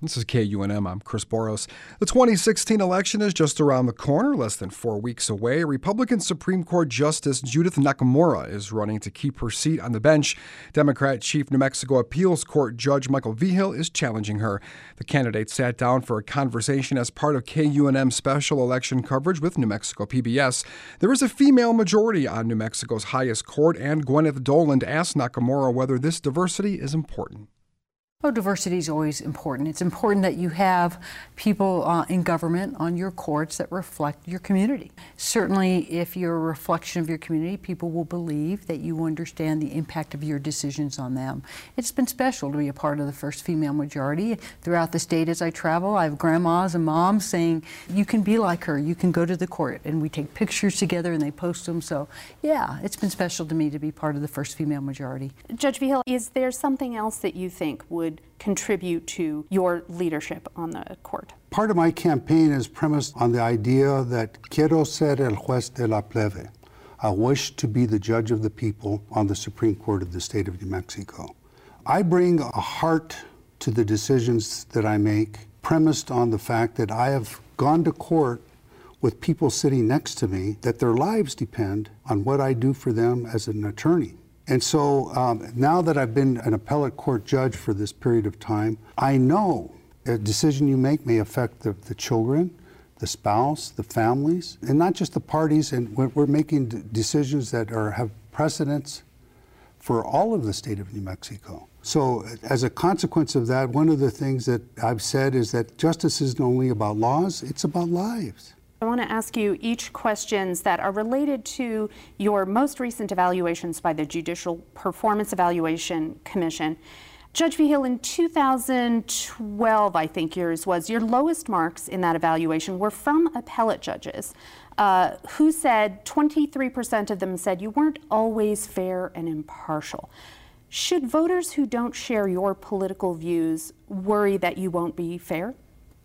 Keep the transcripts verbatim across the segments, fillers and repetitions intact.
This is K U N M. I'm Chris Boros. The twenty sixteen election is just around the corner, less than four weeks away. Republican Supreme Court Justice Judith Nakamura is running to keep her seat on the bench. Democrat Chief New Mexico Appeals Court Judge Michael Vigil is challenging her. The candidate sat down for a conversation as part of K U N M special election coverage with New Mexico P B S. There is a female majority on New Mexico's highest court, and Gwyneth Doland asked Nakamura whether this diversity is important. Oh, diversity is always important. It's important that you have people uh, in government on your courts that reflect your community. Certainly, if you're a reflection of your community, people will believe that you understand the impact of your decisions on them. It's been special to be a part of the first female majority. Throughout the state as I travel, I have grandmas and moms saying, you can be like her, you can go to the court. And we take pictures together and they post them. So, yeah, it's been special to me to be part of the first female majority. Judge Vigil, is there something else that you think would contribute to your leadership on the court? Part of my campaign is premised on the idea that quiero ser el juez de la plebe. I wish to be the judge of the people on the Supreme Court of the state of New Mexico. I bring a heart to the decisions that I make, premised on the fact that I have gone to court with people sitting next to me, that their lives depend on what I do for them as an attorney. And so um, now that I've been an appellate court judge for this period of time, I know a decision you make may affect the, the children, the spouse, the families, and not just the parties. And we're, we're making decisions that are, have precedence for all of the state of New Mexico. So as a consequence of that, one of the things that I've said is that justice isn't only about laws, it's about lives. I want to ask you each questions that are related to your most recent evaluations by the Judicial Performance Evaluation Commission. Judge Vigil, in two thousand twelve, I think yours was, your lowest marks in that evaluation were from appellate judges uh, who said twenty-three percent of them said you weren't always fair and impartial. Should voters who don't share your political views worry that you won't be fair?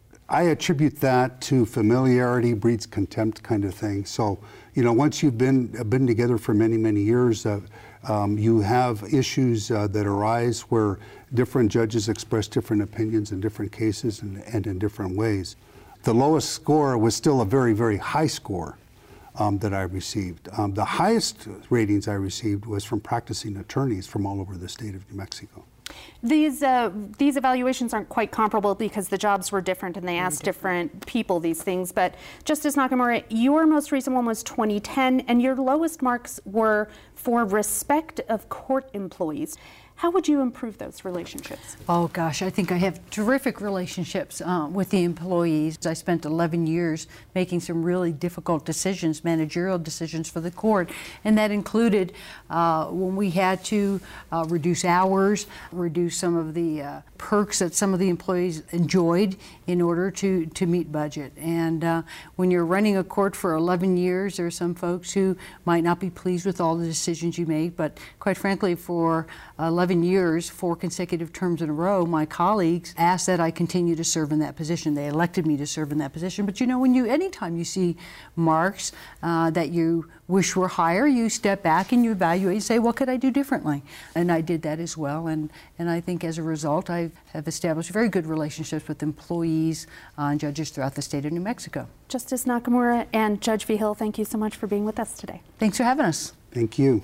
I attribute that to familiarity breeds contempt kind of thing. So, you know, once you've been been together for many, many years, uh, um, you have issues uh, that arise where different judges express different opinions in different cases and, and in different ways. The lowest score was still a very, very high score um, that I received. Um, the highest ratings I received was from practicing attorneys from all over the state of New Mexico. These uh, these evaluations aren't quite comparable because the jobs were different and they asked different people these things. But Justice Nakamura, your most recent one was twenty ten, and your lowest marks were for respect of court employees. How would you improve those relationships? Oh gosh, I think I have terrific relationships uh, with the employees. I spent eleven years making some really difficult decisions, managerial decisions for the court, and that included uh, when we had to uh, reduce hours, reduce some of the uh, perks that some of the employees enjoyed in order to, to meet budget. And uh, when you're running a court for eleven years, there are some folks who might not be pleased with all the decisions you make, but quite frankly, for eleven years, four consecutive terms in a row, my colleagues asked that I continue to serve in that position. They elected me to serve in that position. But you know, when you, anytime you see marks uh, that you wish were higher, you step back and you evaluate and say, what could I do differently? And I did that as well. And, and I think as a result, I have established very good relationships with employees uh, and judges throughout the state of New Mexico. Justice Nakamura and Judge Vigil, thank you so much for being with us today. Thanks for having us. Thank you.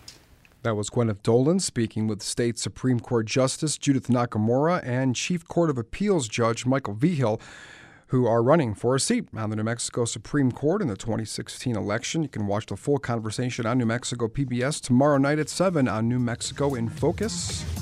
That was Gwyneth Doland speaking with State Supreme Court Justice Judith Nakamura and Chief Court of Appeals Judge Michael Vigil, who are running for a seat on the New Mexico Supreme Court in the twenty sixteen election. You can watch the full conversation on New Mexico P B S tomorrow night at seven on New Mexico in Focus.